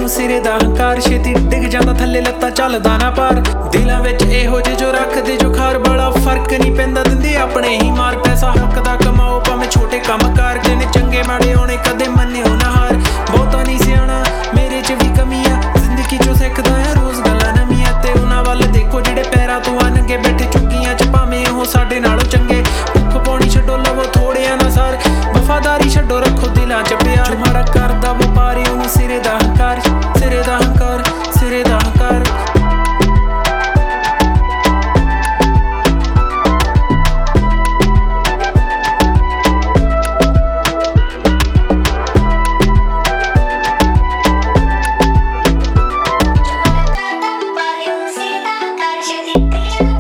ਉਹਨੂੰ ਸਿਰੇ ਦਾ ਹੰਕਾਰ, ਛੇਤੀ ਡਿੱਗ ਜਾਂਦਾ ਥੱਲੇ ਲੱਤਾਂ ਚੱਲਦਾ ਨਾ ਪਾਰ। ਦਿਲਾਂ ਵਿੱਚ ਇਹੋ ਜਿਹੇ ਜੋ ਰੱਖਦੇ ਜੋ ਖਾਰ, ਬੜਾ ਫਰਕ ਨਹੀਂ ਪੈਂਦਾ ਦਿੰਦੇ ਆਪਣੇ ਹੀ ਮਾਰ। ਪੈਸਾ ਹੱਕ ਦਾ ਕਮਾਓ ਭਾਵੇਂ ਛੋਟੇ ਕੰਮ ਕਾਰ, ਜਿਹਨੇ ਚੰਗੇ ਮਾੜੇ ਆਉਣੇ ਕਦੇ ਮੰਨਿਓ ਨਾ ਹਾਰ। ਬਹੁਤਾ ਨਹੀਂ ਸਿਆਣਾ ਮੇਰੇ 'ਚ ਵੀ ਕਮੀ ਆ, ਜ਼ਿੰਦਗੀ 'ਚੋਂ ਸਿੱਖਦਾ ਆ ਰੋਜ਼ ਗੱਲਾਂ ਨਵੀਆਂ। ਤੇ ਉਹਨਾਂ ਵੱਲ ਦੇਖੋ ਜਿਹੜੇ ਪੈਰਾਂ ਤੋਂ ਆ ਨੰਗੇ ਬੈਠੇ ਝੁੱਗੀਆਂ 'ਚ, ਭਾਵੇਂ ਉਹ ਸਾਡੇ ਨਾਲੋਂ ਚੰਗੇ। ਭੁੱਖ ਪਾਉਣੀ ਛੱਡੋ ਲਵੋ ਥੋੜਿਆਂ ਨਾ ਸਾਰ, ਵਫਾਦਾਰੀ ਛੱਡੋ ਰੱਖੋ ਦਿਲਾਂ 'ਚ ਪਿਆਰ। ਜੋ ਮਾੜਾ ਕਰਦਾ ਵਪਾਰੀ ਉਹਨੂੰ ਸਿਰੇ ਦਾ ਹੰਕਾਰ, ਸਿਰੇ ਦਾ ਹੰਕਾਰ, ਸਿਰੇ ਦਾ ਹੰਕਾਰ। Para eu ser da tarde de